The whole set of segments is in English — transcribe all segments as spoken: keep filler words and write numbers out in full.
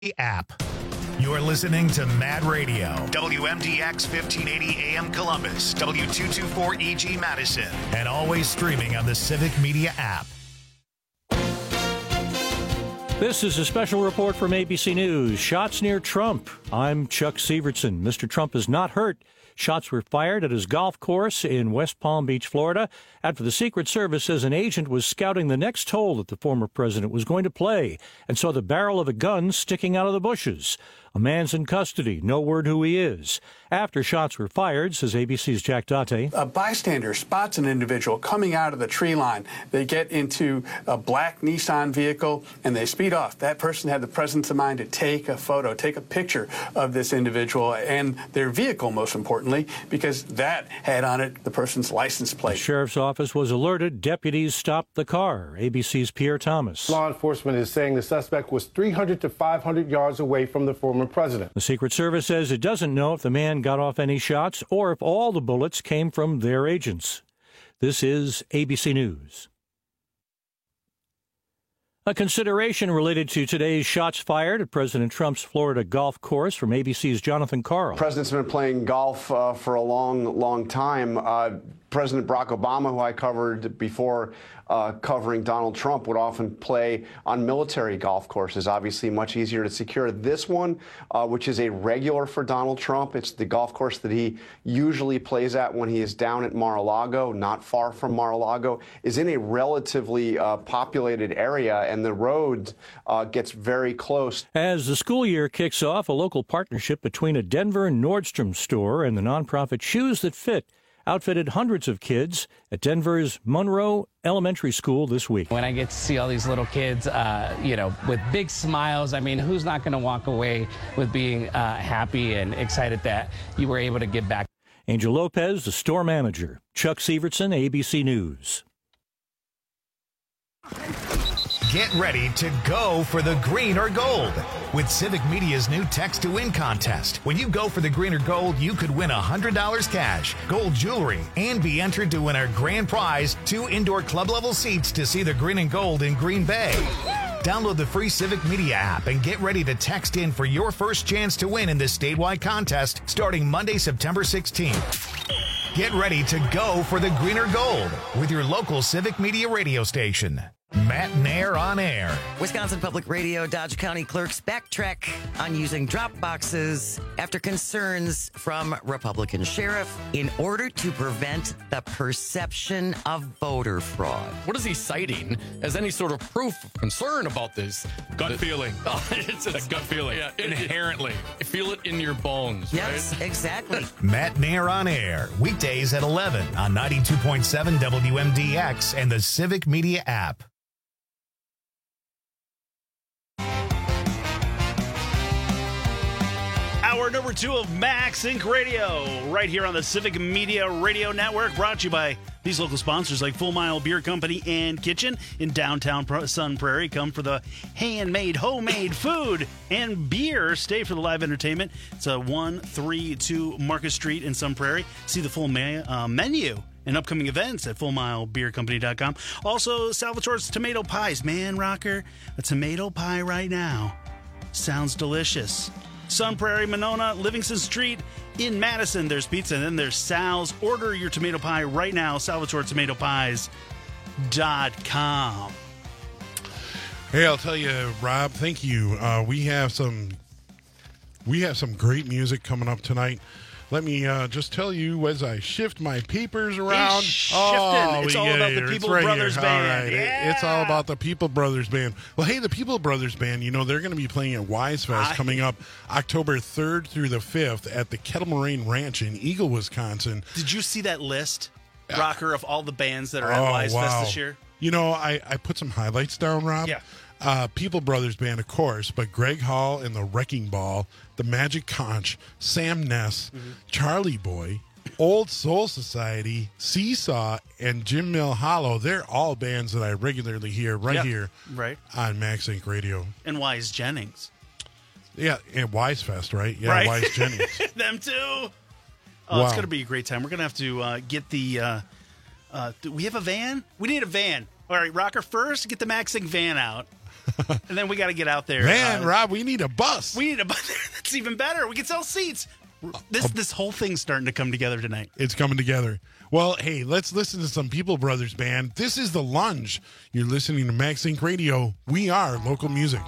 app. You're listening to Mad Radio, W M D X fifteen eighty A M Columbus, W two twenty-four E G Madison, and always streaming on the Civic Media app. This is a special report from A B C News. Shots near Trump. I'm Chuck Sievertson. Mister Trump is not hurt. Shots were fired at his golf course in West Palm Beach, Florida, after the Secret Service says an agent was scouting the next hole that the former president was going to play and saw the barrel of a gun sticking out of the bushes. A man's in custody. No word who he is. After shots were fired, says A B C's Jack Date. A bystander spots an individual coming out of the tree line. They get into a black Nissan vehicle and they speed off. That person had the presence of mind to take a photo, take a picture of this individual and their vehicle, most importantly, because that had on it the person's license plate. The sheriff's office was alerted. Deputies stopped the car. A B C's Pierre Thomas. Law enforcement is saying the suspect was three hundred to five hundred yards away from the former president. The Secret Service says it doesn't know if the man got off any shots or if all the bullets came from their agents. This is A B C News. A consideration related to today's shots fired at President Trump's Florida golf course from A B C's Jonathan Carl. The president's been playing golf uh, for a long, long time. Uh, President Barack Obama, who I covered before uh, covering Donald Trump, would often play on military golf courses, obviously much easier to secure. This one, uh, which is a regular for Donald Trump, it's the golf course that he usually plays at when he is down at Mar-a-Lago, not far from Mar-a-Lago, is in a relatively uh, populated area, and the road uh, gets very close. As the school year kicks off, a local partnership between a Denver Nordstrom store and the nonprofit Shoes That Fit outfitted hundreds of kids at Denver's Monroe Elementary School this week. When I get to see all these little kids, uh, you know, with big smiles, I mean, who's not going to walk away with being uh, happy and excited that you were able to give back? Angel Lopez, the store manager. Chuck Sievertson, A B C News. Get ready to go for the green or gold with Civic Media's new Text to Win contest. When you go for the green or gold, you could win one hundred dollars cash, gold jewelry, and be entered to win our grand prize, two indoor club-level seats to see the green and gold in Green Bay. Download the free Civic Media app and get ready to text in for your first chance to win in this statewide contest starting Monday, September sixteenth. Get ready to go for the green or gold with your local Civic Media radio station. Matt Nair on air. Wisconsin Public Radio Dodge County clerks backtrack on using drop boxes after concerns from Republican sheriff in order to prevent the perception of voter fraud. What is he citing as any sort of proof of concern about this? Gut the, feeling. Oh, it's a gut feeling. Yeah, inherently. It, feel it in your bones. Yes, right? exactly. Matt Nair on air. Weekdays at eleven on ninety-two point seven W M D X and the Civic Media app. Hour number two of Max Incorporated. Radio, right here on the Civic Media Radio Network, brought to you by these local sponsors like Full Mile Beer Company and Kitchen in downtown Sun Prairie. Come for the handmade, homemade food and beer. Stay for the live entertainment. It's a one three two Market Street in Sun Prairie. See the full me- uh, menu and upcoming events at full mile beer company dot com. Also, Salvatore's Tomato Pies. Man, Rocker, a tomato pie right now sounds delicious. Sun Prairie, Monona, Livingston Street in Madison. There's pizza, and then there's Sal's. Order your tomato pie right now, salvatore tomato pies dot com. Hey, I'll tell you, Rob, thank you. Uh, we have some we have some great music coming up tonight. Let me uh, just tell you as I shift my papers around. He's shifting. Oh, it's all yeah, about the it's People right Brothers here. Band. All right. Yeah. It's all about the People Brothers Band. Well, hey, the People Brothers Band, you know, they're going to be playing at Wise Fest I... coming up October third through the fifth at the Kettle Moraine Ranch in Eagle, Wisconsin. Did you see that list, Rocker, of all the bands that are oh, at Wise wow. Fest this year? You know, I, I put some highlights down, Rob. Yeah. Uh, People Brothers Band, of course, but Greg Hall and the Wrecking Ball, the Magic Conch, Sam Ness, mm-hmm. Charlie Boy, Old Soul Society, Seesaw, and Jim Mill Hollow. They're all bands that I regularly hear right yeah, here right. on Max Inc Radio. And Wise Jennings. Yeah, and Wise Fest, right? Yeah, right. Wise Jennings. Them too. Oh, wow. It's going to be a great time. We're going to have to uh, get the... Uh, uh, do we have a van? We need a van. All right, Rocker, first, get the Max Inc van out. And then we got to get out there. Man, uh, Rob, we need a bus. We need a bus. That's even better. We can sell seats. This this whole thing's starting to come together tonight. It's coming together. Well, hey, let's listen to some People Brothers Band. This is The Lunge. You're listening to Max Inc Radio. We are local music.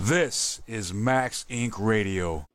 This is Max Incorporated. Radio.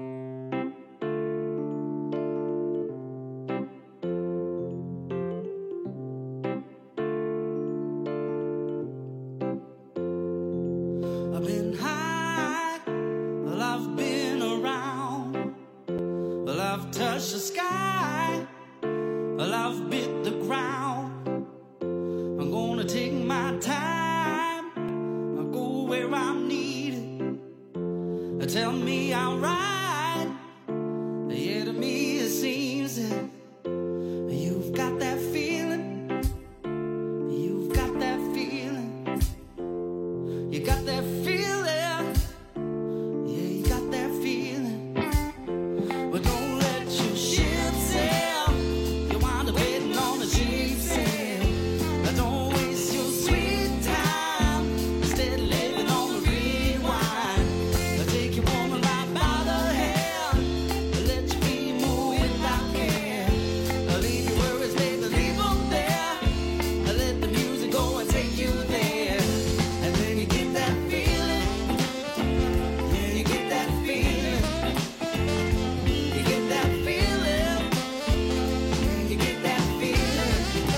I've been high, well, I've been around, well, I've touched the sky, well, I've bit the ground. I'm gonna take my time, I'll go where I'm needed. Tell me I'm right, yeah, to me it seems that you've got that feeling, you've got that feeling, you got that feeling, yeah, you got that feeling. But don't let your ship sail, you wind up waiting on a cheap sail. Don't waste your sweet time, instead living on the rewind. Take your woman right by the hand, let your feet move without care. Leave your worries, baby, leave them there. Let the music go and take you there. And then you get that feeling, yeah, you get that feeling. You get that feeling, you get that feeling.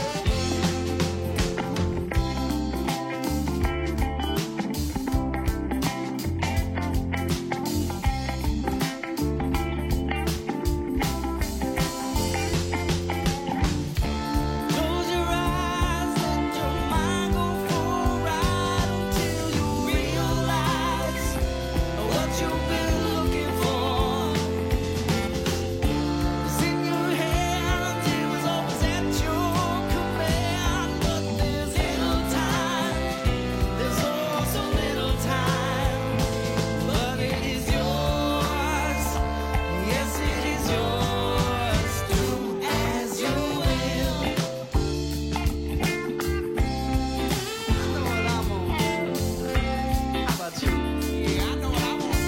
Close your eyes, let your mind go for a ride until you realize what you've been looking for. It's in your hand until it's always at your command. But there's little time, there's oh so little time, but it is yours. Yes, it is yours. Do as you will. I know what I'm gonna do. How about you? Yeah, I know what I'm gonna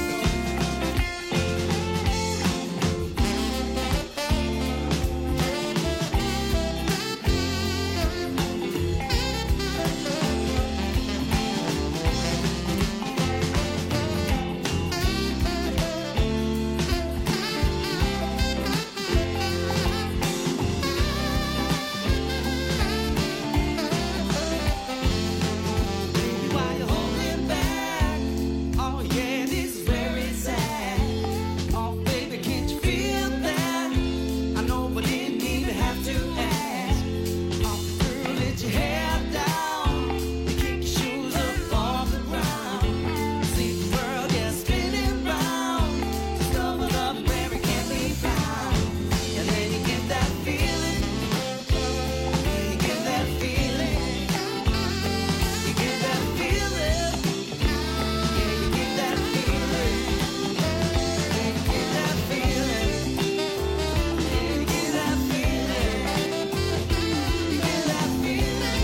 Why you holding back? Oh yeah, this is very sad. Oh baby, can't you feel that? I know, but didn't even have to ask. Oh girl, let your hair down, you kick your shoes up off the ground. See the world, yeah, spinning round, discover love where it can't be found. And then you get that feeling, yeah, you get that feeling. You get that feeling, yeah, you get that feeling, yeah, you get that feeling, yeah, you get that feeling, you get that feeling,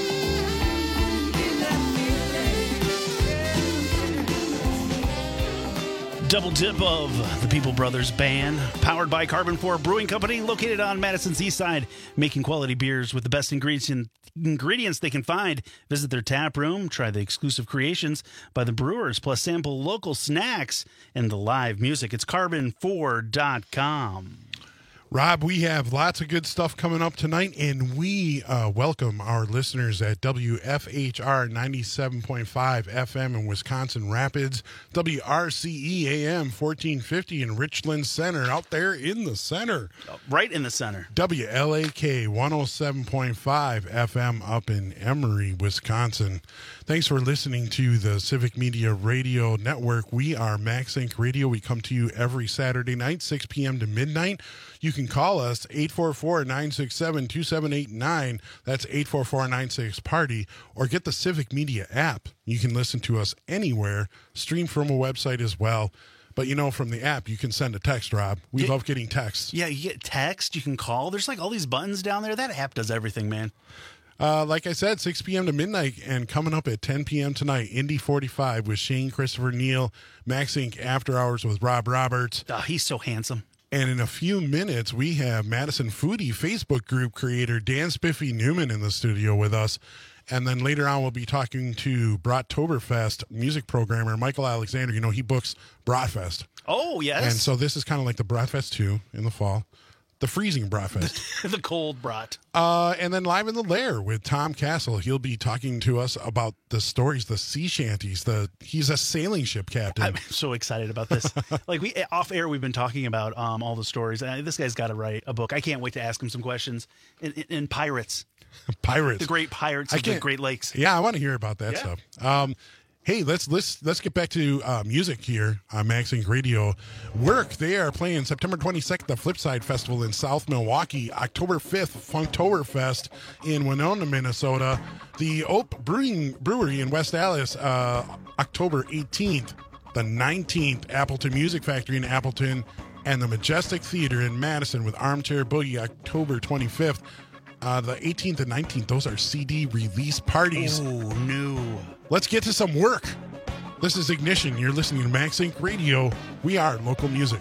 you get that feeling. Double dip of the People Brothers Band, powered by Carbon four Brewing Company, located on Madison's East Side, making quality beers with the best ingredients ingredients they can find. Visit their tap room, try the exclusive creations by the brewers, plus sample local snacks and the live music. It's carbon four dot com. Rob, we have lots of good stuff coming up tonight, and we uh, welcome our listeners at W F H R ninety-seven point five F M in Wisconsin Rapids, W R C E A M fourteen fifty in Richland Center, out there in the center. Right in the center. W L A K one oh seven point five F M up in Emery, Wisconsin. Thanks for listening to the Civic Media Radio Network. We are Max Inc Radio. We come to you every Saturday night, six p.m. to midnight. You can call us eight four four, nine six seven, two seven eight nine. That's eight four four, nine six, party. Or get the Civic Media app. You can listen to us anywhere, stream from a website as well. But, you know, from the app, you can send a text, Rob. We Yeah. love getting texts. Yeah, you get text, you can call. There's like all these buttons down there. That app does everything, man. Uh, like I said, six p.m. to midnight, and coming up at ten p.m. tonight, Indy forty-five with Shane Christopher Neal, Max Inc After Hours with Rob Roberts. Oh, he's so handsome. And in a few minutes, we have Madison Foodie Facebook group creator Dan Spiffy Newman in the studio with us. And then later on, we'll be talking to Brattoberfest music programmer Michael Alexander. You know, he books Bratfest. Oh, yes. And so this is kind of like the Bratfest two in the fall. The freezing Bratfest. The cold brat. Uh, and then live in the lair with Tom Castle. He'll be talking to us about the stories, the sea shanties. The he's a sailing ship captain. I'm so excited about this. Like we off air, we've been talking about um, all the stories. And this guy's got to write a book. I can't wait to ask him some questions. In, in, in pirates, pirates, the great pirates of the Great Lakes. Yeah, I want to hear about that yeah. stuff. Um, Hey, let's let's let's get back to uh, music here on Max Inc Radio. Work, they are playing September twenty-second, the Flipside Festival in South Milwaukee. October fifth, Funktoberfest in Winona, Minnesota. The Ope Brewing Brewery in West Allis, uh, October eighteenth. The nineteenth, Appleton Music Factory in Appleton, and the Majestic Theater in Madison with Armchair Boogie, October twenty-fifth. Uh, the eighteenth and nineteenth, those are C D release parties. Oh, no. Let's get to some work. This is Ignition. You're listening to Max Inc Radio. We are local music.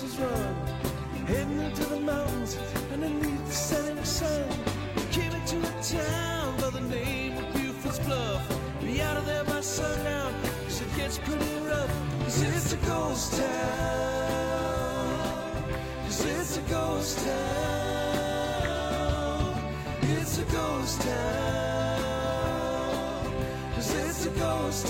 horses run, heading into the mountains underneath the setting sun. Came into a town by the name of Buford's Bluff. Be out of there by sundown, cause it gets pretty rough. Cause it's a ghost town. Cause it's a ghost town. It's a ghost town. Cause it's a ghost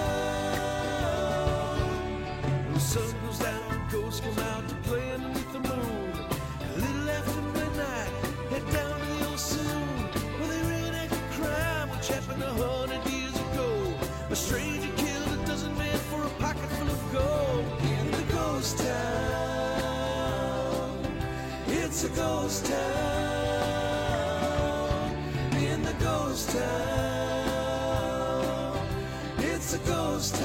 town. When the sun goes down, ghosts come out to play underneath the moon. A little after midnight, head down to the old saloon, where they reenact a crime which happened a hundred years ago. A stranger killed a dozen men for a pocket full of gold. In the ghost town, it's a ghost town. In the ghost town, it's a ghost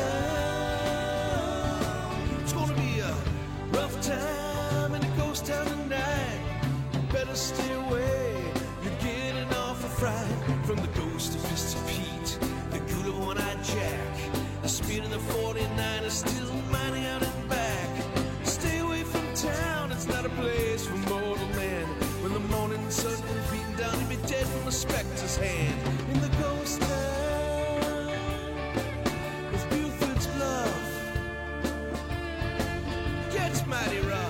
town. It's gonna be a rough time in a ghost town tonight. You better stay away. You're getting off a fright from the ghost of Mister Pete, the good of One-Eyed Jack. The speed of the forty-nine is still mining out and back. Stay away from town, it's not a place for mortal man. When the morning sun is beating down, you'll be dead from a specter's hand. In the ghost town with Buford's Bluff, gets mighty rough.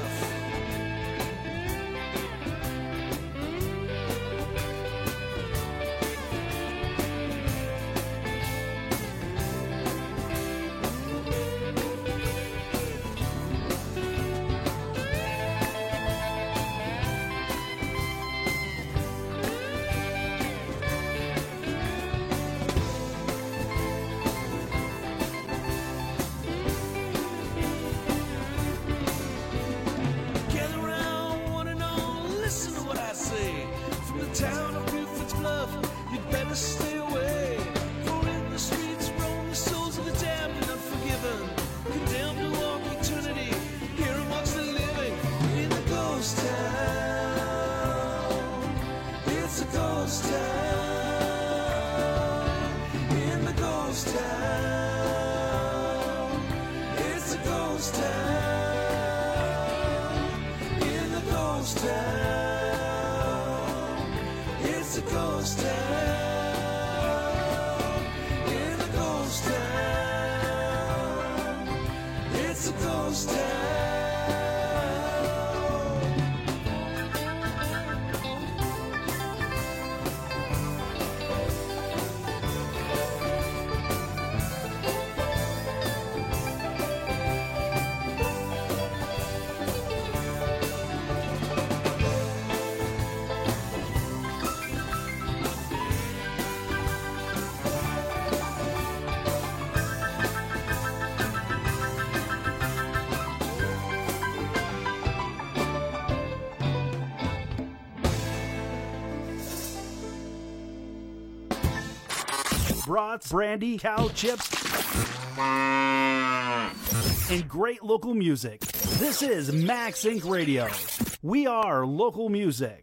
Gather round, one and all, listen to what I say. From the town of Buford's Bluff, you'd better stay away. For in the streets roam the souls of the damned and unforgiven, condemned to walk eternity here amongst the living. In the ghost town, it's a ghost town. In the ghost town, it's a ghost town. In the ghost town, it's a ghost town. In the ghost town, it's a ghost town. Brats, brandy, cow chips, and great local music. This is Max Inc Radio. We are local music.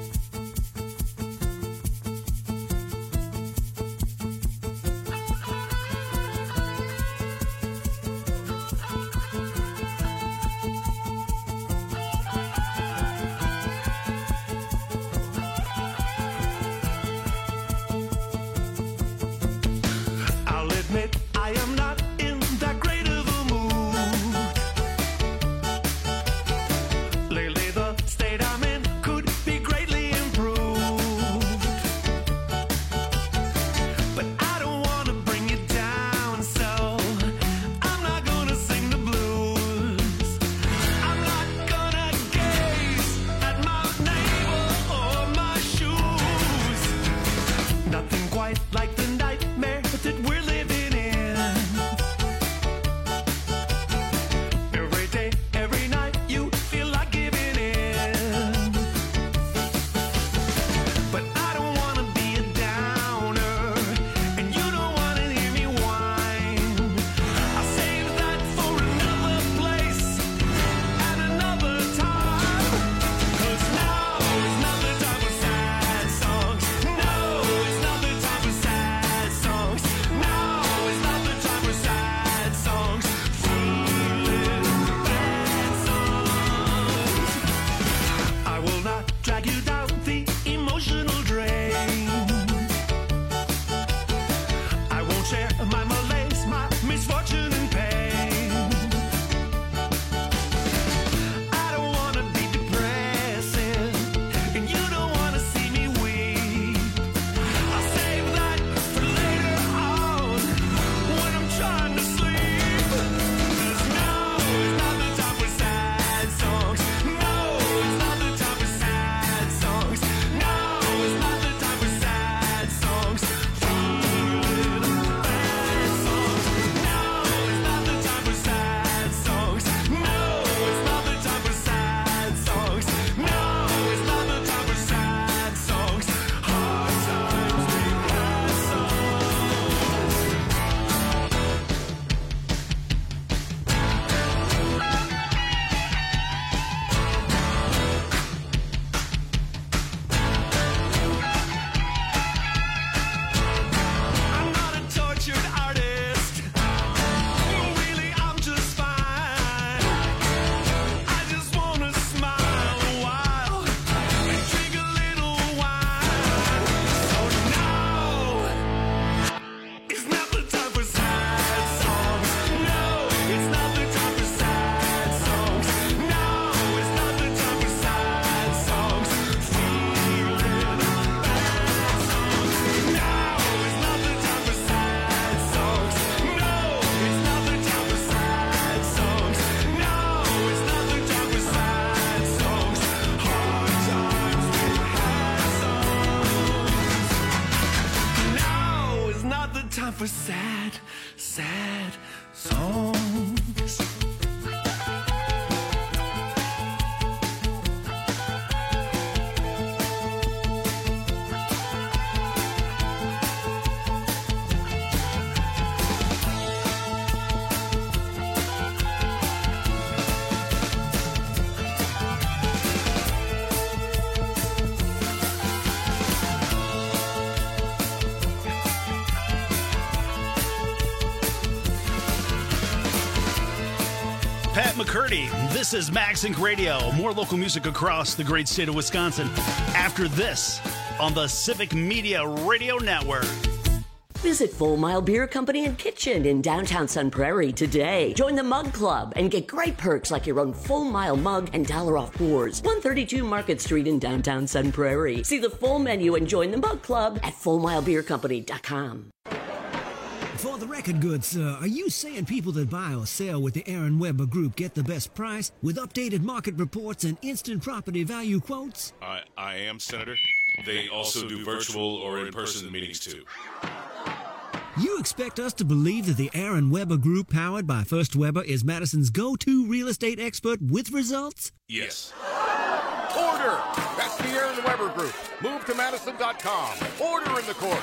I'll admit I am not in that great of a mood. Lately the state I'm in could be greatly improved. But I don't want to bring you down, so I'm not gonna sing the blues. I'm not gonna gaze at my neighbor or my shoes. Nothing quite like the nightmare that we're living in. Every day, every night, you feel like giving in. But I don't want to be a downer, and you don't want to hear me whine. I'll save that for another place at another time. 'Cause now is not the time for sad songs. No, it's not the time for sad time for sad, sad songs. Pat McCurdy, this is Max Inc Radio. More local music across the great state of Wisconsin after this on the Civic Media Radio Network. Visit Full Mile Beer Company and Kitchen in downtown Sun Prairie today. Join the Mug Club and get great perks like your own Full Mile mug and dollar off pours. one thirty-two Market Street in downtown Sun Prairie. See the full menu and join the Mug Club at full mile beer company dot com. For the record, good sir, are you saying people that buy or sell with the Aaron Weber Group get the best price with updated market reports and instant property value quotes? I, I am, Senator. They also do virtual or in-person meetings, too. You expect us to believe that the Aaron Weber Group, powered by First Weber, is Madison's go-to real estate expert with results? Yes. Order! That's the Aaron Weber Group. Move to Madison dot com. Order in the court.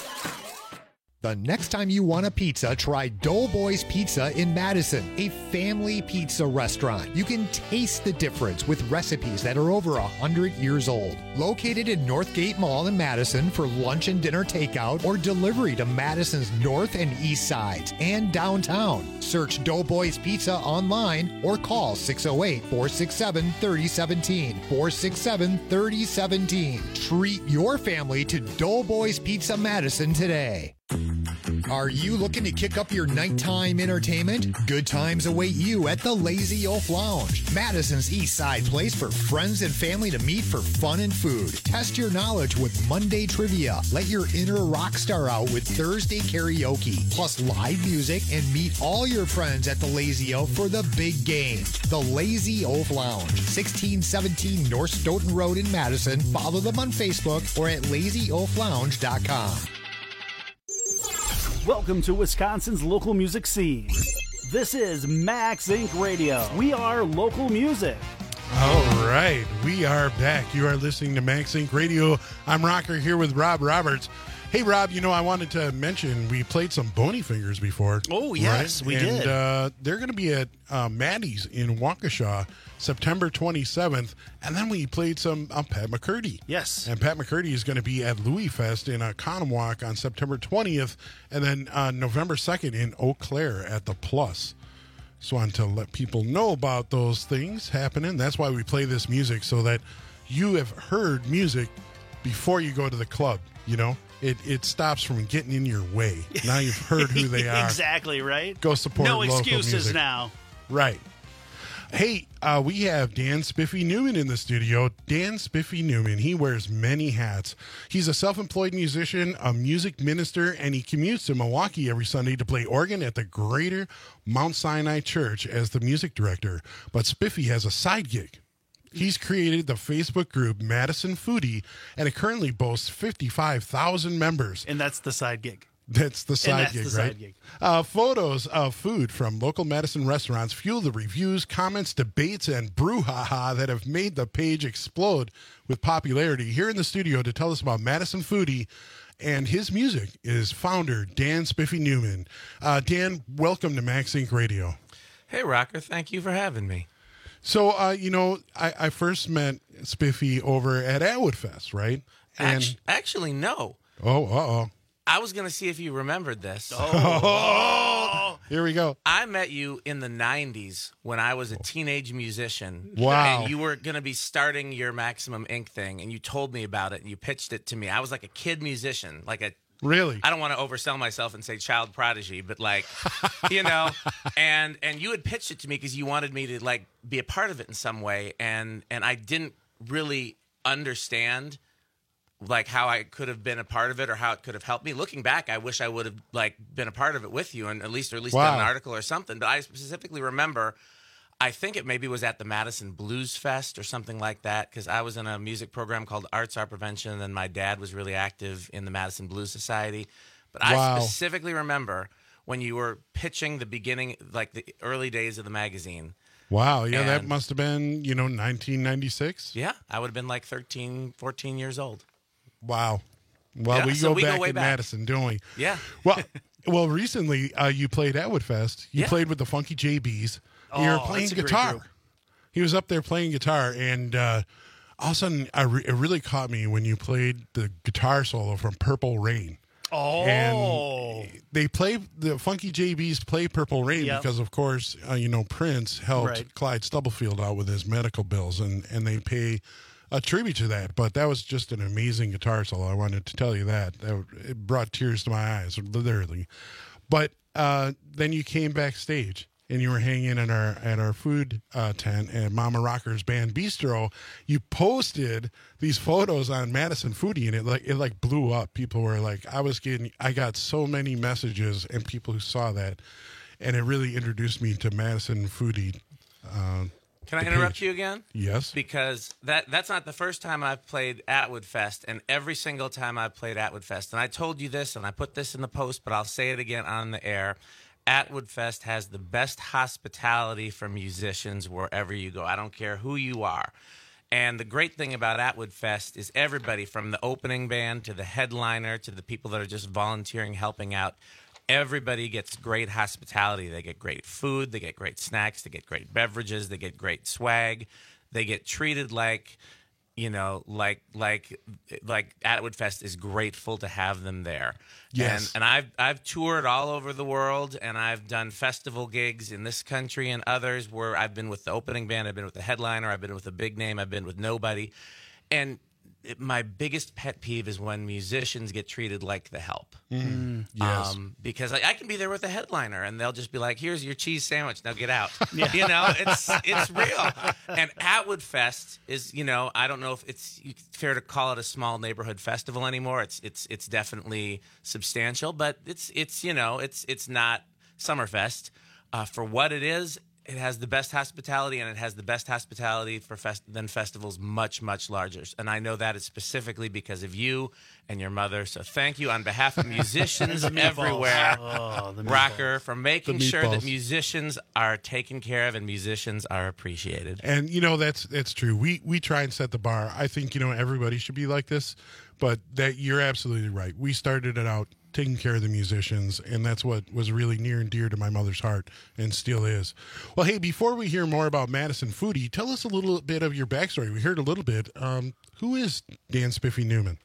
The next time you want a pizza, try Doughboys Pizza in Madison, a family pizza restaurant. You can taste the difference with recipes that are over one hundred years old. Located in Northgate Mall in Madison for lunch and dinner takeout or delivery to Madison's north and east sides and downtown. Search Doughboys Pizza online or call six oh eight, four six seven, three oh one seven, four six seven, three oh one seven. Treat your family to Doughboys Pizza Madison today. Are you looking to kick up your nighttime entertainment? Good times await you at the Lazy Oaf Lounge, Madison's East Side place for friends and family to meet for fun and food. Test your knowledge with Monday trivia. Let your inner rock star out with Thursday karaoke, plus live music, and meet all your friends at the Lazy Oaf for the big game. The Lazy Oaf Lounge, sixteen seventeen North Stoughton Road in Madison. Follow them on Facebook or at lazy oaf lounge dot com. Welcome to Wisconsin's local music scene. This is Max Inc Radio. We are local music. All right, we are back. You are listening to Max Inc Radio. I'm Rocker here with Rob Roberts. Hey, Rob, you know, I wanted to mention we played some Bony Fingers before. Oh, yes, right? we and, did. And uh, they're going to be at uh, Maddie's in Waukesha September twenty-seventh. And then we played some uh, Pat McCurdy. Yes. And Pat McCurdy is going to be at Louis Fest in uh, Conomowoc on September twentieth. And then uh, November second in Eau Claire at the Plus. So I wanted to let people know about those things happening. That's why we play this music, so that you have heard music before you go to the club, you know? It it stops from getting in your way. Now you've heard who they are. Exactly, right? Go support No local excuses music. now. Right. Hey, uh, we have Dan Spiffy Newman in the studio. Dan Spiffy Newman, he wears many hats. He's a self-employed musician, a music minister, and he commutes to Milwaukee every Sunday to play organ at the Greater Mount Sinai Church as the music director. But Spiffy has a side gig. He's created the Facebook group Madison Foodie, and it currently boasts fifty-five thousand members. And that's the side gig. That's the side that's gig, the right? side gig. Uh, photos of food from local Madison restaurants fuel the reviews, comments, debates, and brouhaha that have made the page explode with popularity. Here in the studio to tell us about Madison Foodie and his music is founder Dan Spiffy Newman. Uh, Dan, welcome to Max Inc Radio. Hey, Rocker. Thank you for having me. So, uh, you know, I, I first met Spiffy over at Atwood Fest, right? And, Actually, actually, no. Oh, uh-oh. I was going to see if you remembered this. Oh. Here we go. I met you in the nineties when I was a teenage musician. Wow. And you were going to be starting your Maximum Incorporated thing, and you told me about it, and you pitched it to me. I was like a kid musician, like a Really? I don't want to oversell myself and say child prodigy, but like, you know, and and you had pitched it to me because you wanted me to like be a part of it in some way, and and I didn't really understand like how I could have been a part of it or how it could have helped me. Looking back, I wish I would have like been a part of it with you and at least or at least Wow. done an article or something. But I specifically remember, I think it maybe was at the Madison Blues Fest or something like that, because I was in a music program called Arts Art Prevention, and then my dad was really active in the Madison Blues Society. But Wow. I specifically remember when you were pitching the beginning, like the early days of the magazine. Wow. Yeah, that And- must have been, you know, nineteen ninety-six. Yeah, I would have been like thirteen, fourteen years old. Wow. Well, Yeah, we, so go we go back way in back. Madison, don't we? Yeah. Well, well, recently uh, you played Atwood Fest. You Yeah. played with the Funky J Bs. And you were Oh, playing that's a great guitar. group. He was up there playing guitar, and uh, all of a sudden, I re- it really caught me when you played the guitar solo from Purple Rain. Oh. And they play the Funky J Bs play Purple Rain Yep. because, of course, uh, you know Prince helped Right. Clyde Stubblefield out with his medical bills, and and they pay a tribute to that. But that was just an amazing guitar solo. I wanted to tell you that. That it brought tears to my eyes, literally. But uh, then you came backstage. And you were hanging in our at our food uh, tent at Mama Rocker's Band Bistro. You posted these photos on Madison Foodie, and it like it like blew up. People were like, I was getting, I got so many messages and people who saw that, and it really introduced me to Madison Foodie. Uh, Can I the interrupt page. you again? Yes. Because that that's not the first time I've played Atwood Fest, and every single time I've played Atwood Fest, and I told you this, and I put this in the post, but I'll say it again on the air. Atwood Fest has the best hospitality for musicians wherever you go. I don't care who you are. And the great thing about Atwood Fest is everybody from the opening band to the headliner to the people that are just volunteering, helping out, everybody gets great hospitality. They get great food, they get great snacks, they get great beverages, they get great swag. They get treated like, you know, like like like Atwood Fest is grateful to have them there. Yes. And, and I've I've toured all over the world, and I've done festival gigs in this country and others where I've been with the opening band, I've been with the headliner, I've been with a big name, I've been with nobody. And it, my biggest pet peeve is when musicians get treated like the help. Mm. Yes. Um, because I, I can be there with a headliner, and they'll just be like, "Here's your cheese sandwich. Now get out." You know, it's it's real. And Atwood Fest is, you know, I don't know if it's fair to call it a small neighborhood festival anymore. It's it's it's definitely substantial, but it's it's you know it's it's not Summerfest uh, for what it is. It has the best hospitality, and it has the best hospitality for fest- than festivals much, much larger. And I know that is specifically because of you and your mother. So thank you on behalf of musicians The meatballs. everywhere, Oh, the meatballs. Rocker, for making The sure that meatballs. musicians are taken care of and musicians are appreciated. And you know that's that's true. We we try and set the bar. I think you know everybody should be like this, but that you're absolutely right. We started it out taking care of the musicians, and that's what was really near and dear to my mother's heart, and still is. Well, hey, before we hear more about Madison Foodie, tell us a little bit of your backstory. We heard a little bit. Um, who is Dan Spiffy Newman?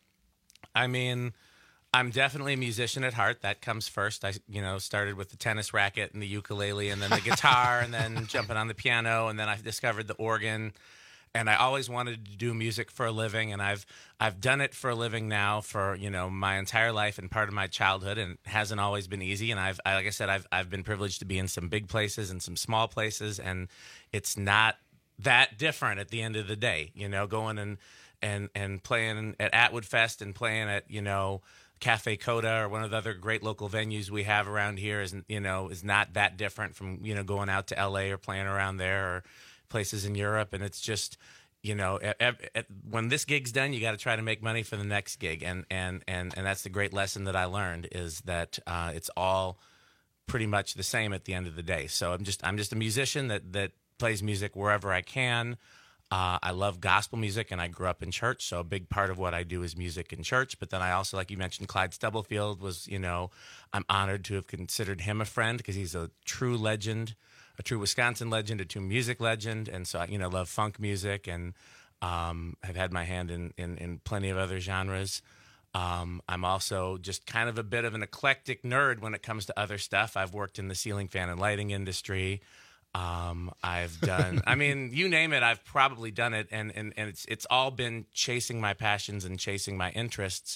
I mean, I'm definitely a musician at heart. That comes first. I, you know, started with the tennis racket and the ukulele, and then the guitar, and then jumping on the piano, and then I discovered the organ. And I always wanted to do music for a living, and I've I've done it for a living now for you know my entire life and part of my childhood, and it hasn't always been easy. And I've I, like I said, I've I've been privileged to be in some big places and some small places, and it's not that different at the end of the day. You know, going and and and playing at Atwood Fest and playing at you know Cafe Coda or one of the other great local venues we have around here is you know is not that different from you know going out to L A or playing around there or places in Europe. And it's just you know at, at, when this gig's done, you got to try to make money for the next gig, and and and and that's the great lesson that I learned is that uh, it's all pretty much the same at the end of the day. So I'm just I'm just a musician that that plays music wherever I can. Uh, I love gospel music, and I grew up in church, so a big part of what I do is music in church. But then I also, like you mentioned, Clyde Stubblefield was, you know, I'm honored to have considered him a friend because he's a true legend, a true Wisconsin legend, a true music legend. And so I, you know, love funk music, and um, have had my hand in, in, in plenty of other genres. Um, I'm also just kind of a bit of an eclectic nerd when it comes to other stuff. I've worked in the ceiling fan and lighting industry. Um, I've done, I mean, you name it, I've probably done it. And, and, and it's, it's all been chasing my passions and chasing my interests.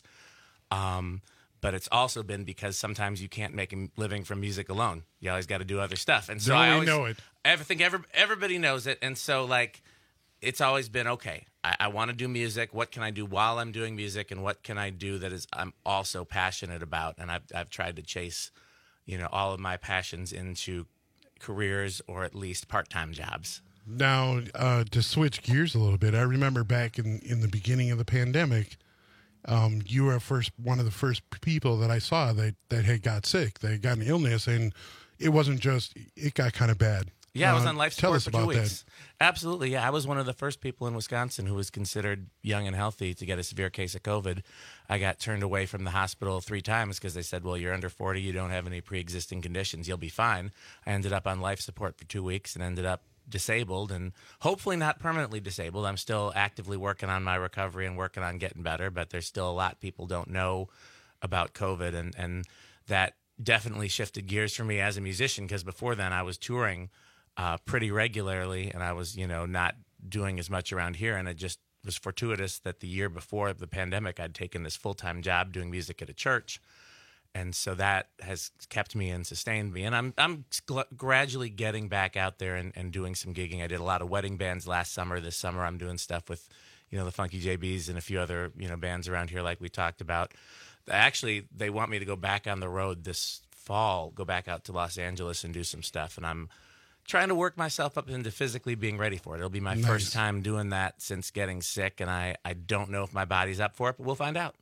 Um, but it's also been because sometimes you can't make a living from music alone. You always got to do other stuff. And so Don't I we always know it. I think every, everybody knows it. And so like, it's always been, okay, I, I want to do music. What can I do while I'm doing music? And what can I do that is I'm also passionate about? And I've, I've tried to chase, you know, all of my passions into careers or at least part-time jobs. Now, uh, to switch gears a little bit, I remember back in, in the beginning of the pandemic, um, you were first one of the first people that I saw that, that had got sick. They got an illness, and it wasn't just, it got kind of bad. Yeah, I was Uh, on life tell support us for two about weeks. that. Absolutely, yeah. I was one of the first people in Wisconsin who was considered young and healthy to get a severe case of COVID. I got turned away from the hospital three times because they said, well, you're under forty, you don't have any pre-existing conditions, you'll be fine. I ended up on life support for two weeks and ended up disabled, and hopefully not permanently disabled. I'm still actively working on my recovery and working on getting better, but there's still a lot people don't know about COVID, and, and that definitely shifted gears for me as a musician, because before then I was touring uh, pretty regularly, and I was, you know, not doing as much around here, and it just was fortuitous that the year before the pandemic I'd taken this full-time job doing music at a church. And so that has kept me and sustained me. And I'm I'm gl- gradually getting back out there and, and doing some gigging. I did a lot of wedding bands last summer. This summer I'm doing stuff with, you know, the Funky J Bs and a few other, you know, bands around here like we talked about. Actually, they want me to go back on the road this fall, go back out to Los Angeles and do some stuff. And I'm trying to work myself up into physically being ready for it. It'll be my Nice. first time doing that since getting sick, and I, I don't know if my body's up for it, but we'll find out.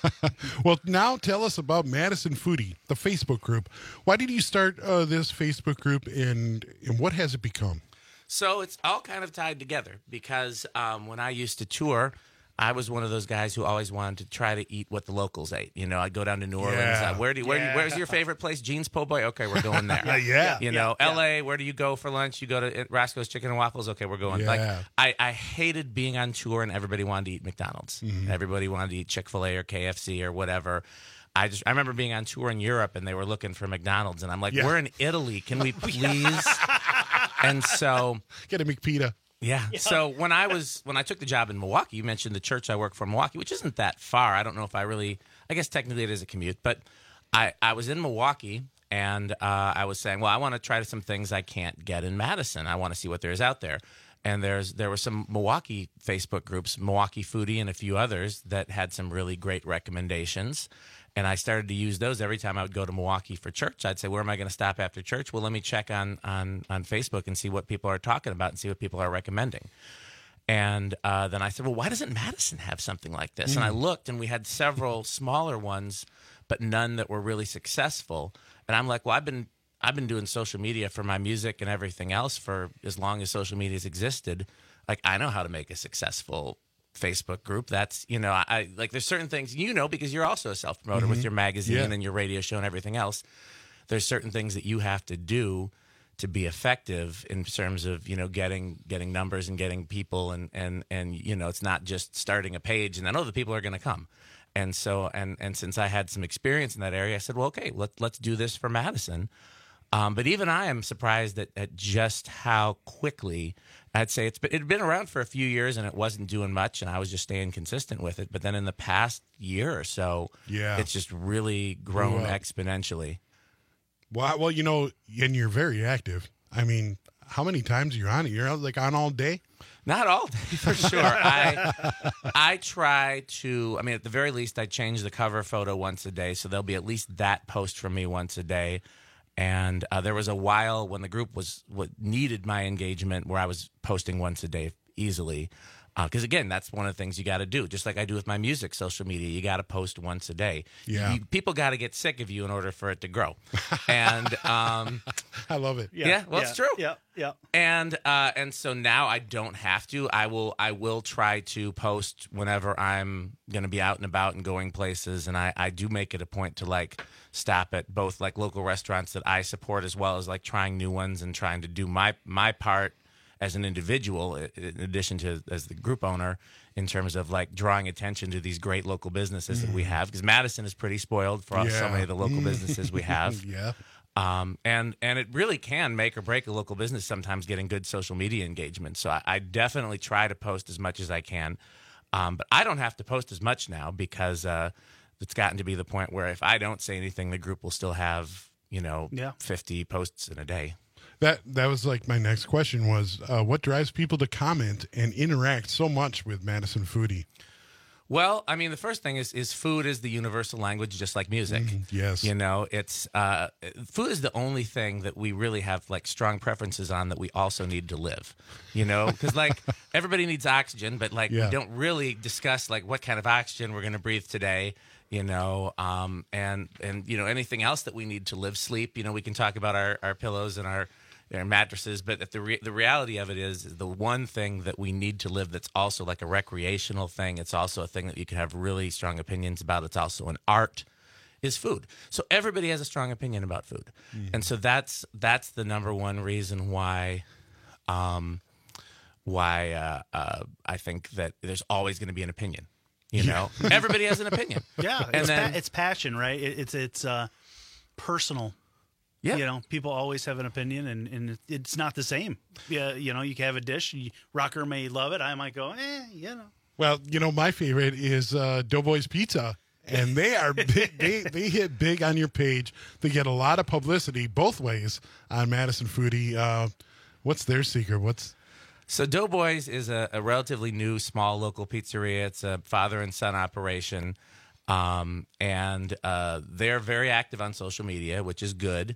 Well, now tell us about Madison Foodie, the Facebook group. Why did you start uh, this Facebook group, and, and what has it become? So it's all kind of tied together because um, when I used to tour, I was one of those guys who always wanted to try to eat what the locals ate. You know, I'd go down to New Orleans. Yeah. Uh, where do you, where, Yeah. where's your favorite place? Jean's Po' Boy. Okay, we're going there. Yeah, yeah. You know, Yeah, L A. Where do you go for lunch? You go to Roscoe's Chicken and Waffles. Okay, we're going. Like, Yeah. I, I hated being on tour and everybody wanted to eat McDonald's. Mhm. Everybody wanted to eat Chick-fil-A or K F C or whatever. I just I remember being on tour in Europe and they were looking for McDonald's and I'm like, Yeah. we're in Italy. Can we please? And so Get a McPita. yeah. So when I was when I took the job in Milwaukee, you mentioned the church I work for in Milwaukee, which isn't that far. I don't know if I really. I guess technically it is a commute, but I I was in Milwaukee and uh, I was saying, well, I want to try some things I can't get in Madison. I want to see what there is out there. And there's there were some Milwaukee Facebook groups, Milwaukee Foodie and a few others that had some really great recommendations. And I started to use those every time I would go to Milwaukee for church. I'd say, where am I going to stop after church? Well, let me check on, on, on Facebook and see what people are talking about and see what people are recommending. And uh, then I said, well, why doesn't Madison have something like this? And I looked, and we had several smaller ones, but none that were really successful. And I'm like, well, I've been I've been doing social media for my music and everything else for as long as social media has existed. Like, I know how to make a successful Facebook group. That's, you know, I like there's certain things, you know, because you're also a self-promoter Mhm. with your magazine Yeah. and your radio show and everything else. There's certain things that you have to do to be effective in terms of, you know, getting getting numbers and getting people and and and you know, it's not just starting a page and then, oh, the people are going to come. And so and and since I had some experience in that area, I said, well, okay, let, let's do this for Madison. Um, but even I am surprised at, at just how quickly, I'd say it's been, it had been around for a few years and it wasn't doing much and I was just staying consistent with it. But then in the past year or so, Yeah. it's just really grown Grew up. exponentially. Well, well, you know, and you're very active. I mean, how many times are you on it? You're like on all day? Not all day, for sure. I I try to, I mean, at the very least, I change the cover photo once a day. So there'll be at least that post from me once a day. And uh, there was a while when the group was what needed my engagement where I was posting once a day easily. Because, again, that's one of the things you got to do. Just like I do with my music social media, you got to post once a day. Yeah. You, people got to get sick of you in order for it to grow. And um, I love it. yeah, well, it's true. Yeah, yeah. And uh, and so now I don't have to. I will I will try to post whenever I'm going to be out and about and going places. And I, I do make it a point to like stop at both like local restaurants that I support as well as like trying new ones and trying to do my my part as an individual, in addition to as the group owner, in terms of like drawing attention to these great local businesses that we have. Because Madison is pretty spoiled for so Yeah. many of the local businesses we have. Yeah. Um, and and it really can make or break a local business sometimes getting good social media engagement. So I, I definitely try to post as much as I can. Um, but I don't have to post as much now because uh, it's gotten to be the point where if I don't say anything, the group will still have, you know, Yeah. fifty posts in a day. That that was like my next question was uh, what drives people to comment and interact so much with Madison Foodie? Well, I mean, the first thing is is food is the universal language, just like music. Mm, yes. You know, it's uh, food is the only thing that we really have like strong preferences on that we also need to live. You know, because like everybody needs oxygen, but like Yeah. we don't really discuss like what kind of oxygen we're going to breathe today. You know, um, and and you know anything else that we need to live, sleep. You know, we can talk about our, our pillows and our Their mattresses, but if the re- the reality of it is, is the one thing that we need to live that's also like a recreational thing. It's also a thing that you can have really strong opinions about. It's also an art, is food. So everybody has a strong opinion about food, Mm. and so that's that's the number one reason why, um, why uh, uh, I think that there's always going to be an opinion. You know, everybody has an opinion. Yeah, and it's, then pa- it's passion, right? It, it's it's uh, personal. Yeah. You know, people always have an opinion, and, and it's not the same. Yeah, you know, you can have a dish. You, Rocker may love it. I might go, eh, you know. Well, you know, my favorite is uh, Doughboys Pizza, and they are big, they they hit big on your page. They get a lot of publicity both ways on Madison Foodie. Uh, what's their secret? What's So Doughboys is a, a relatively new, small local pizzeria. It's a father and son operation, um, and uh, they're very active on social media, which is good.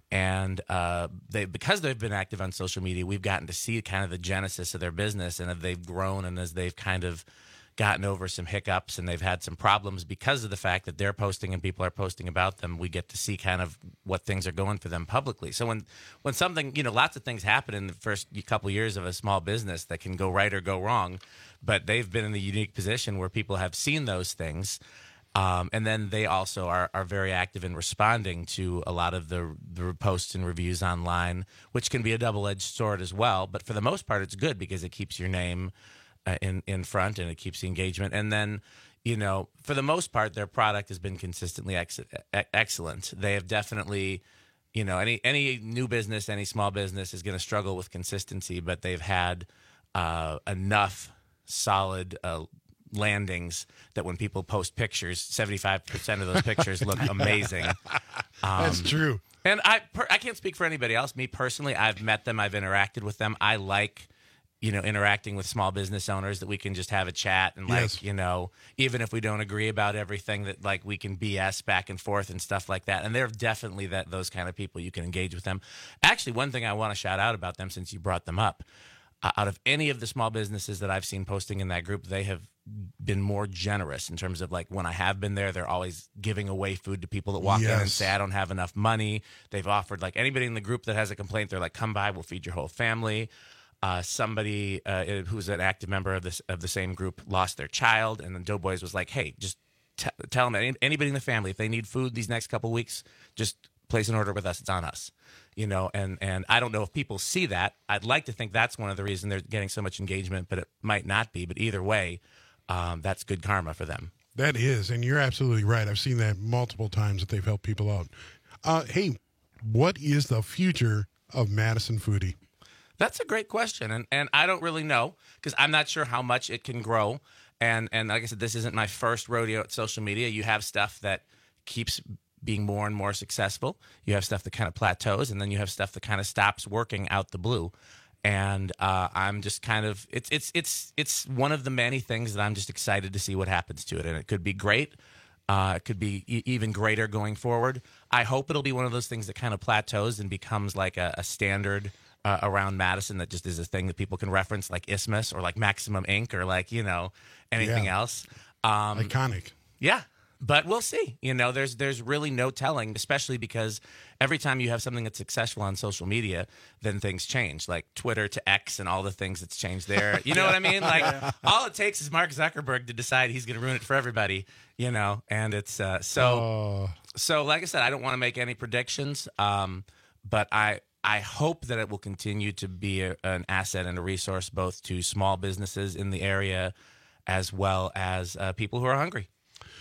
And uh, they, because they've been active on social media, we've gotten to see kind of the genesis of their business, and as they've grown and as they've kind of gotten over some hiccups and they've had some problems because of the fact that they're posting and people are posting about them, we get to see kind of what things are going for them publicly. So when when something, you know, lots of things happen in the first couple years of a small business that can go right or go wrong, but they've been in the unique position where people have seen those things. Um, and then they also are, are very active in responding to a lot of the, the posts and reviews online, which can be a double-edged sword as well. But for the most part, it's good because it keeps your name uh, in, in front and it keeps the engagement. And then, you know, for the most part, their product has been consistently ex- excellent. They have definitely, you know, any, any new business, any small business is going to struggle with consistency, but they've had uh, enough solid uh landings that when people post pictures, seventy-five percent of those pictures look amazing. Um, That's true. And I per, I can't speak for anybody else. Me personally, I've met them. I've interacted with them. I like, you know, interacting with small business owners that we can just have a chat and like, Yes. you know, even if we don't agree about everything, that like we can B S back and forth and stuff like that. And they're definitely that those kind of people. You can engage with them. Actually, one thing I want to shout out about them since you brought them up, uh, out of any of the small businesses that I've seen posting in that group, they have been more generous in terms of like when I have been there, they're always giving away food to people that walk in and Yes. say, I don't have enough money. They've offered like anybody in the group that has a complaint, they're like, come by, we'll feed your whole family. Uh, somebody uh, who's an active member of this of the same group lost their child, and then Doughboys was like, hey, just t- tell them any, anybody in the family, if they need food these next couple weeks, just place an order with us. It's on us. You know, and, and I don't know if people see that. I'd like to think that's one of the reasons they're getting so much engagement, but it might not be. But either way, um, that's good karma for them. That is, and you're absolutely right. I've seen that multiple times that they've helped people out. Uh, hey, what is the future of Madison Foodie? That's a great question, and and I don't really know because I'm not sure how much it can grow. And and like I said, this isn't my first rodeo at social media. You have stuff that keeps being more and more successful. You have stuff that kind of plateaus, and then you have stuff that kind of stops working out the blue. And uh, I'm just kind of it's it's it's it's one of the many things that I'm just excited to see what happens to it, and it could be great. Uh, it could be e- even greater going forward. I hope it'll be one of those things that kind of plateaus and becomes like a, a standard uh, around Madison that just is a thing that people can reference, like Isthmus or like Maximum Incorporated or like, you know, anything Yeah. else. Um, Iconic. Yeah. But we'll see. You know, there's there's really no telling, especially because every time you have something that's successful on social media, then things change, like Twitter to X and all the things that's changed there. You know what I mean? Like Yeah. all it takes is Mark Zuckerberg to decide he's going to ruin it for everybody. You know, and it's uh, so. Oh. So, like I said, I don't want to make any predictions, um, but I I hope that it will continue to be a, an asset and a resource both to small businesses in the area as well as uh, people who are hungry.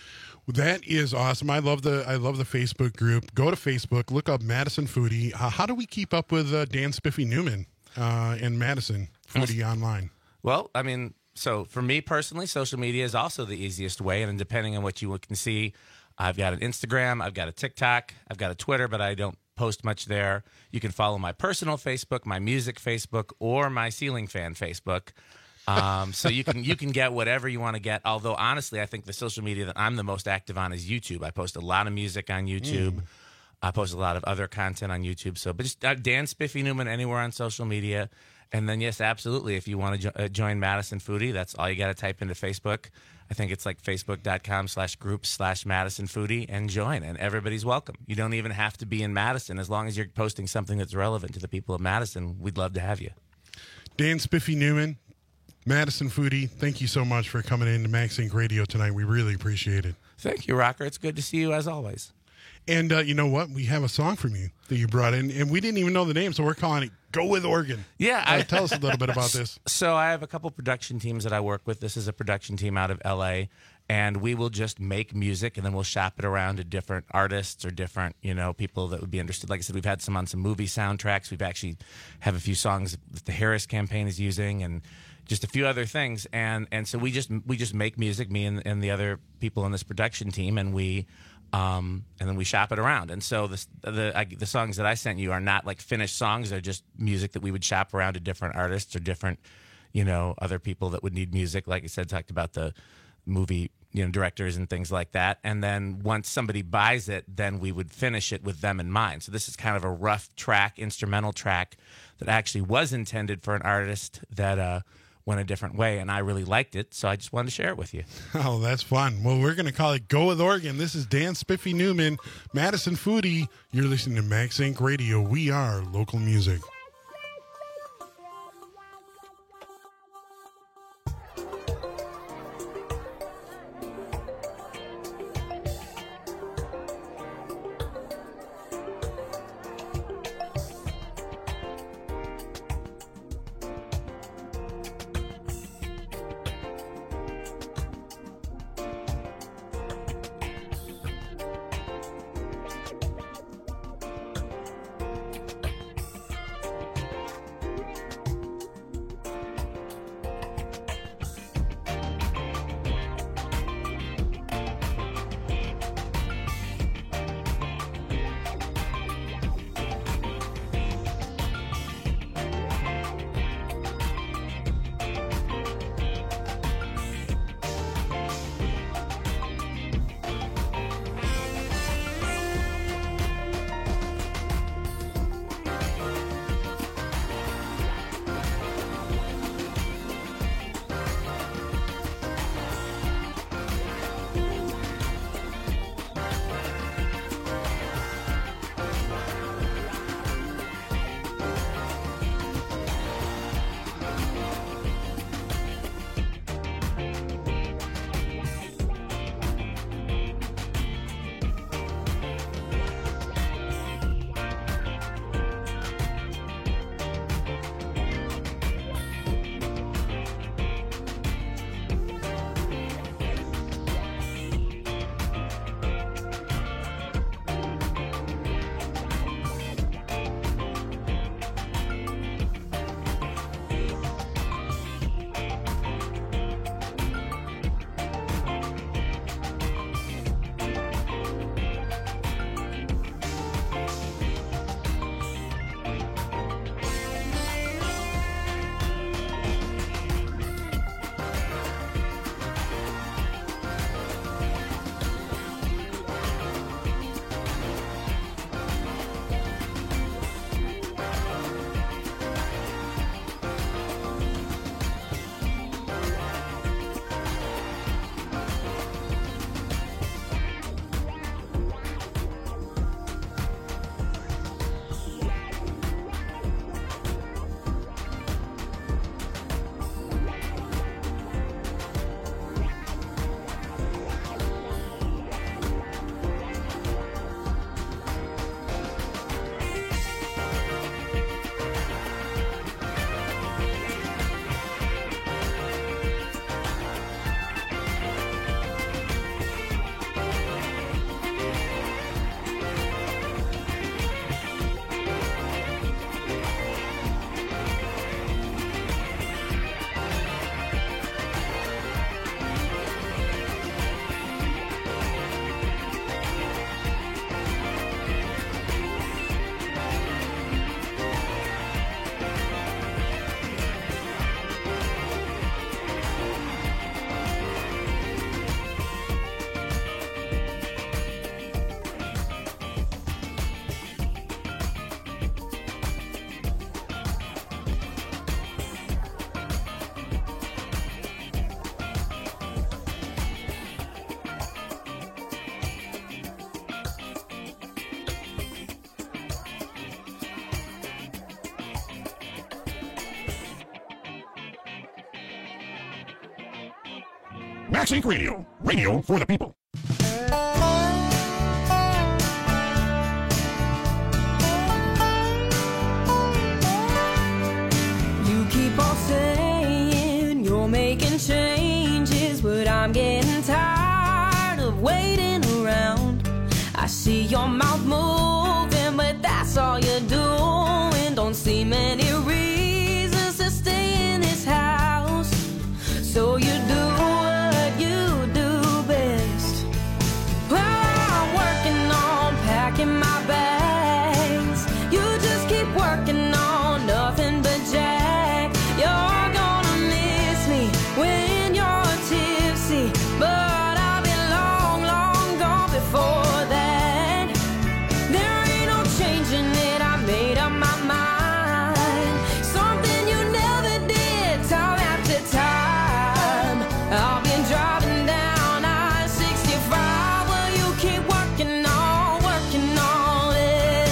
That is awesome. I love the I love the Facebook group. Go to Facebook, look up Madison Foodie. Uh, how do we keep up with uh, Dan Spiffy Newman uh, and Madison Foodie online? Well, I mean, so for me personally, social media is also the easiest way, and depending on what you can see, I've got an Instagram, I've got a TikTok, I've got a Twitter, but I don't post much there. You can follow my personal Facebook, my music Facebook, or my Ceiling Fan Facebook. Um, so you can you can get whatever you want to get. Although honestly, I think the social media that I'm the most active on is YouTube. I post a lot of music on YouTube. Mm. I post a lot of other content on YouTube. So, but just uh, Dan Spiffy Newman anywhere on social media. And then, yes, absolutely. If you want to jo- uh, join Madison Foodie, that's all you got to type into Facebook. I think it's like facebook.com slash group slash Madison Foodie and join. And everybody's welcome. You don't even have to be in Madison. As long as you're posting something that's relevant to the people of Madison, we'd love to have you. Dan Spiffy Newman, Madison Foodie, thank you so much for coming in to Max Inc Radio tonight. We really appreciate it. Thank you, Rocker. It's good to see you as always. And uh, you know what? We have a song from you that you brought in, and we didn't even know the name, so we're calling it Go With Oregon. Yeah. Uh, I, tell us a little bit about this. So I have a couple production teams that I work with. This is a production team out of L A, and we will just make music, and then we'll shop it around to different artists or different, you know, people that would be interested. Like I said, we've had some on some movie soundtracks. We've actually have a few songs that the Harris campaign is using, and just a few other things. And and so we just we just make music, me and, and the other people in this production team, and we um and then we shop it around. And so the the I, the songs that I sent you are not like finished songs. They're just music that we would shop around to different artists or different, you know, other people that would need music. Like I said, talked about the movie, you know, directors and things like that. And then once somebody buys it, then we would finish it with them in mind. So this is kind of a rough track, instrumental track that actually was intended for an artist that uh went a different way, and I really liked it, so I just wanted to share it with you. Oh, that's fun. Well, we're going to call it Go With Oregon. This is Dan Spiffy Newman, Madison Foodie. You're listening to Max Inc Radio. We are local music. Max Inc Radio. Radio for the people. You keep on saying you're making changes, but I'm getting tired of waiting around. I see your mouth moving, but that's all you're doing. Don't see many reasons to stay in this house, so you do what you do best. Well, I'm working on packing my bags. You just keep working on nothing but Jack. You're gonna miss me when you're tipsy, but I'll be long, long gone before that. There ain't no changing it, I made up my mind. Something you never did, time after time. I've been driving down I sixty-five, well, you keep working on, working on it.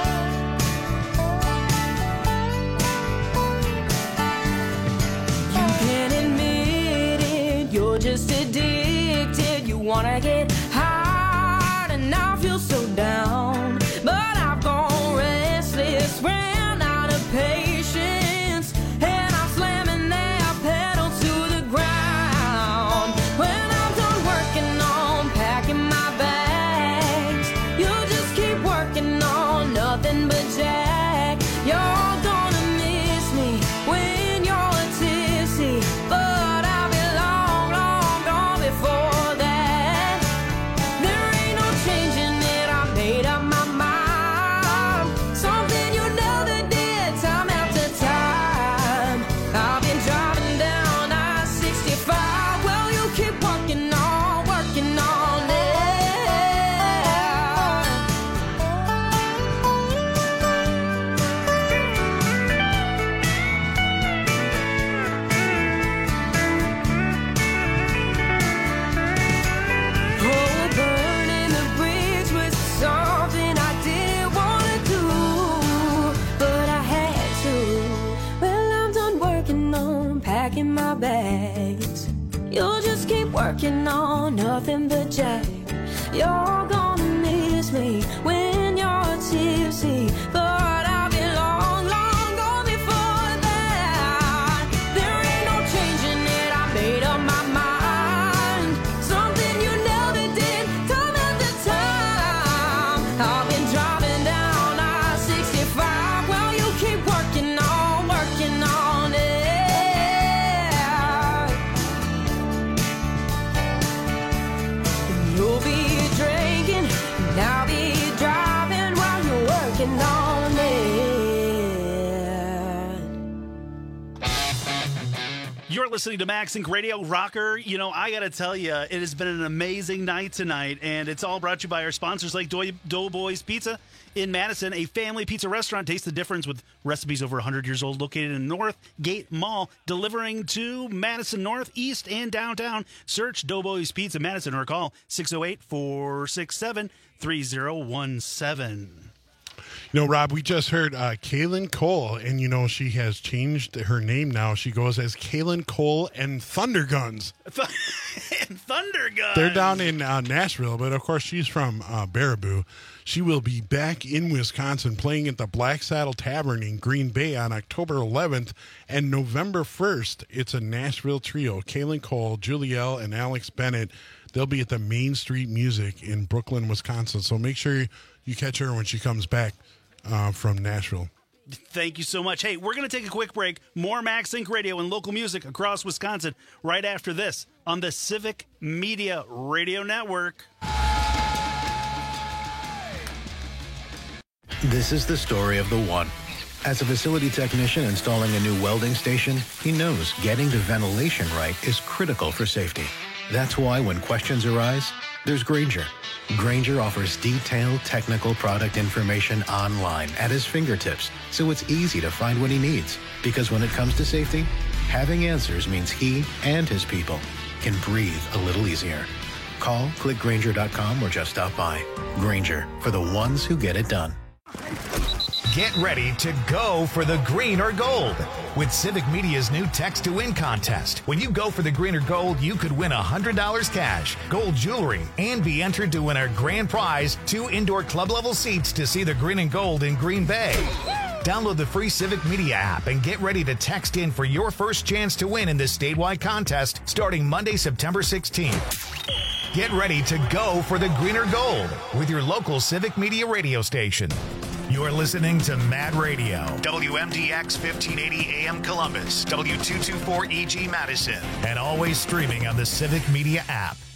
You can't admit it, you're just addicted. You wanna get high and now feel so down. But I've gone restless, ran out of patience, and I'm slamming that pedal to the ground. When I'm done working on packing my bags, you just keep working on nothing but Jack. You're gonna miss me when you're tipsy, but I'll be long, long gone before that. There ain't no changing it, I made up my mind. Something you never did, time after time. I've been driving down I sixty-five, well, you keep working on, working on it. Oh, burning the bridge was something I didn't want to do, but I had to. Well, I'm done working on packing my bags. You'll just keep working on nothing but Jack. You're gonna miss me when you're tipsy, but I'll be long, long gone before that. There ain't no changing it, I made up my mind. Something you never did, time after time. I've been driving down I sixty-five, well, you keep working on, working on it. You'll be drinking, and I'll be driving while you're working on it. You're listening to Max Inc Radio Rocker. You know, I got to tell you, it has been an amazing night tonight, and it's all brought to you by our sponsors like Dou- Doughboys Pizza in Madison, a family pizza restaurant. Taste the difference with recipes over one hundred years old, located in Northgate Mall, delivering to Madison North, East, and downtown. Search Doughboys Pizza Madison or call six oh eight, four six seven, three oh one seven. You know, Rob, we just heard uh, Kaylin Cole, and, you know, she has changed her name now. She goes as Kaylin Cole and Thunder Guns. and Thunder Guns. They're down in uh, Nashville, but, of course, she's from uh, Baraboo. She will be back in Wisconsin playing at the Black Saddle Tavern in Green Bay on October eleventh. And November first, it's a Nashville trio, Kaylin Cole, Julielle, and Alex Bennett. They'll be at the Main Street Music in Brooklyn, Wisconsin. So make sure you catch her when she comes back uh, from Nashville. Thank you so much. Hey, we're going to take a quick break. More Max Inc Radio and local music across Wisconsin right after this on the Civic Media Radio Network. This is the story of the one. As a facility technician installing a new welding station, he knows getting the ventilation right is critical for safety. That's why when questions arise, there's Grainger. Grainger offers detailed technical product information online at his fingertips, so it's easy to find what he needs. Because when it comes to safety, having answers means he and his people can breathe a little easier. Call, click Grainger dot com, or just stop by. Grainger, for the ones who get it done. Get ready to go for the green or gold with Civic Media's new Text to Win contest. When you go for the green or gold, you could win one hundred dollars cash, gold jewelry, and be entered to win our grand prize, two indoor club-level seats to see the green and gold in Green Bay. Download the free Civic Media app and get ready to text in for your first chance to win in this statewide contest starting Monday, September sixteenth. Get ready to go for the green or gold with your local Civic Media radio station. You're listening to Mad Radio, W M D X fifteen eighty A M Columbus, W two twenty-four E G Madison, and always streaming on the Civic Media app.